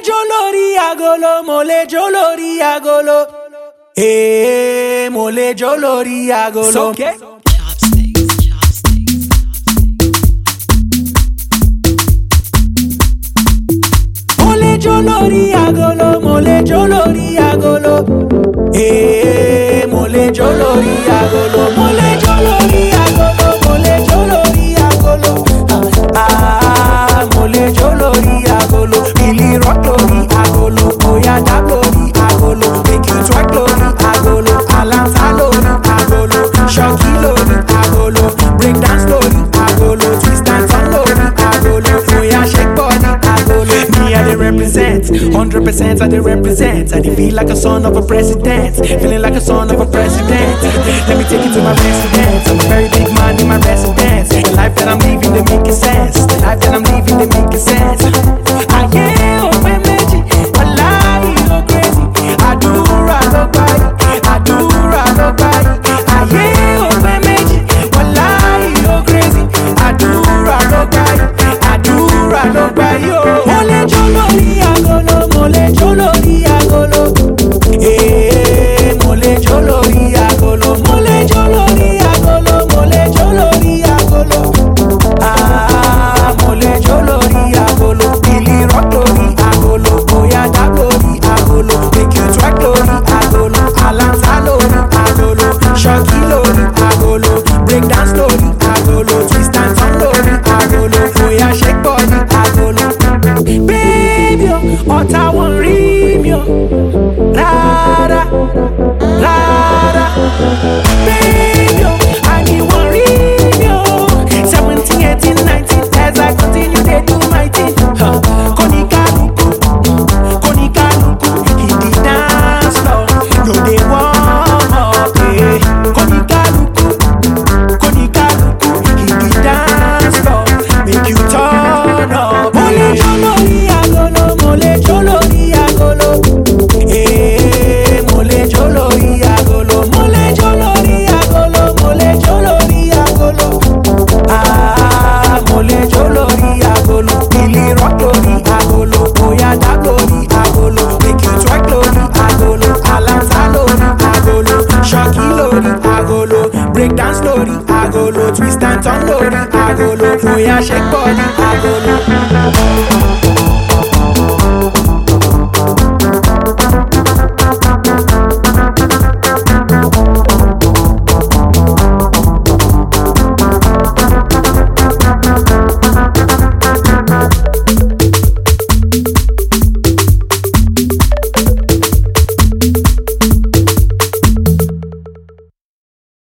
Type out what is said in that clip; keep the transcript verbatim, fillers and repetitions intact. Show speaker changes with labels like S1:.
S1: jó lórí agolo, mo lè jó lórí agolo. Eh, mo lè jó lórí agolo.
S2: Sókè.
S1: Mo lè jó lórí agolo, mo lè jó lórí agolo. Eh, mo lè jó lórí agolo, mo lè jó lórí agolo, mo lè jó lórí agolo. Ah, mo lè jó lórí agolo, Billy rock lórí agolo, oya dab lórí agolo, make you twerk lórí agolo, Alanta lórí agolo, Shocky lórí agolo, break dance lórí agolo, twist and turn lórí agolo, oya shake body agolo. Me I dey represent, one hundred percent I dey represent. I dey feel like a son of a president, feeling like a son of a president. Let me take you to my residence. I'm a very big man in my residence. The life that I'm living, they making sense. The life that I'm living, they making sense. I am open magic, wallahi go crazy. I do right no body, I do right no body. I am open magic, wallahi go crazy. I do right no body, I do right no body. Mo lè jó lórí agolo, mo lè jó lórí agolo. Eh, mo lè jó lórí agolo, mo lè jó lórí agolo, mo lè jó lórí agolo. Ah, mo lè jó lórí agolo, Billy rock lórí agolo, oya dab lórí agolo, make you twerk lórí agolo, Alanta lórí agolo, Shocky lórí agolo, break dance lórí agolo, twist and turn lórí agolo, oya shake body agolo. Baby, ọ̀tá wọn rí mi o, rárá, rárá. Baby, àní wọn rí mi o, seventeen, eighteen, nineteen, as I continue dey do my thing. Huh. Kóníkálukú, kóníkálukú, ìdí dance floor, no dey warm up. Eh. Kóníkálukú, kóníkálukú, ìdí dance floor, make you turn up. Mo lè jó lórí agolo, mo lè jó lórí agolo. Eh, mo lè jó lórí agolo, mo lè jó lórí agolo, mo lè jó lórí agolo. Ah, mo lè jó lórí agolo, Billy rock lórí agolo, oya dab lórí agolo, make you twerk lórí agolo, Alanta lórí agolo, Shocky lórí agolo, break dance lórí agolo, twist and turn lórí agolo, oya shake body